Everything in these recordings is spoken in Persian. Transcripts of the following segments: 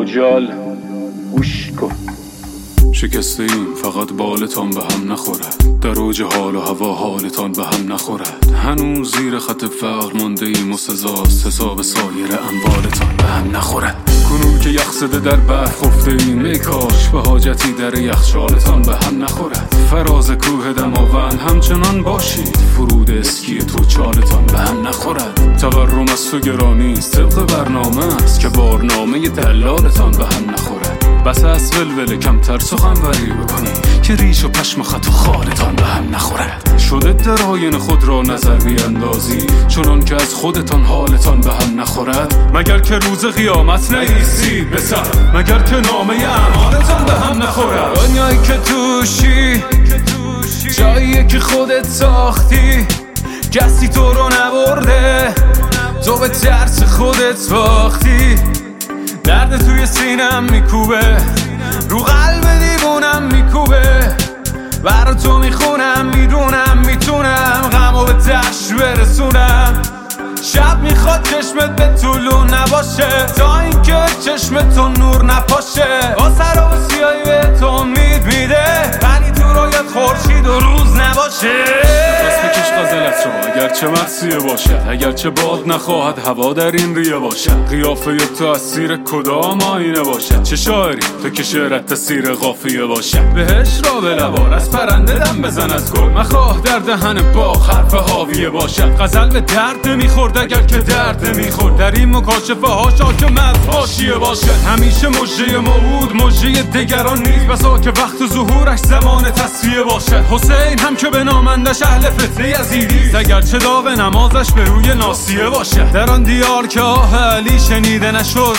جال گوش کن. شکسته ایم فقط بالتان به هم نخورد، در اوج حال و هوا حالتان به هم نخورد. هنوز زیر خط فقر مانده ایم و سزاست حساب سایر اموالتان به هم نخورد. کنون که یخ زده در برف خفته ایم، ای کاش به حاجتی در یخچالتان به هم نخورد. فراز کوه دماوند همچنان باشید، فرود اسکی تو چالتان به هم نخورد. تورم از تو گرانیست طبق برنامه است که بارنامه دلالتان به هم نخورد. بس از ولوله کمتر سخنوری بکنی که ریش و پشم خط و خالتان به هم نخورد. شده در آینه خود را نظر بیندازی چنان که از خودتان حالتان به هم نخورد. مگر که روز قیامت نیستید به سر، مگر که نامه اعمالتان به هم نخورد. دنیایی که توشی جاییه که خودت ساختی، کسی تو رو نبرده، تو به ترس خودت باختی. درد توی سینم میکوبه، رو قلب دیوونم میکوبه. برا تو میخونم میدونم میتونم غمو به تهش برسونم. شب میخواد چشمت به طولو نباشه تا اینکه چشمت تو نور نپاشه. با سر و سیایی به تو امید میده ولی تو رویت خورشید و روز نباشه. دست بکش غزلت را اگرچه مرسیه باشد، اگرچه باد نخواهد هوا در این ریه باشد. قیافه تو اسیر کدام آینه باشد، چه شاعری تو که شعرت تسیر قافیه باشد. بهش را به لبار از پرنده دم بزن از گل، مخواه در دهن باغ حرف حاویه باشد. غزل به درد نمیخورد اگر که درد نمیخورد، در این مکاشفه ها شاکم از حاشیه باشد. همیشه مژه موعود مژه دگران نیست، بسا که وقت ظهورش زمان تصفیه باشد. حسین هم که به نامندش اهل فتنه یزیدی، اگرچه داغ نمازش به روی ناسیه باشد. در آن دیار که آه علی شنیده نشد،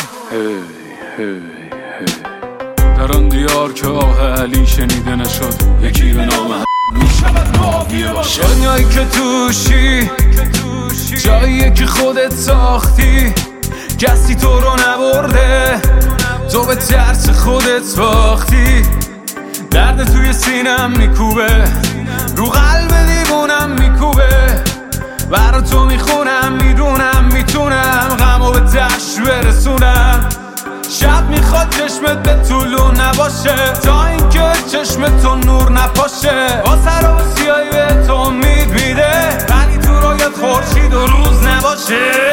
در آن دیار که آه علی شنیده نشد، یکی به نام میشود معاویه باشد. دنیایی که توشی جاییه که خودت ساختی، کسی تو رو نبرده، تو به ترس خودت باختی. درد توی سینم میکوبه، رو قلب دیوونم میکوبه. برا تو میخونم میدونم میتونم غمو به تهش برسونم. شب میخواد چشمت به طولو نباشه تا اینکه چشمت تو نور نپاشه. با سر و سیایی به تو امید میده ولی تو رویت خورشید و روز نباشه.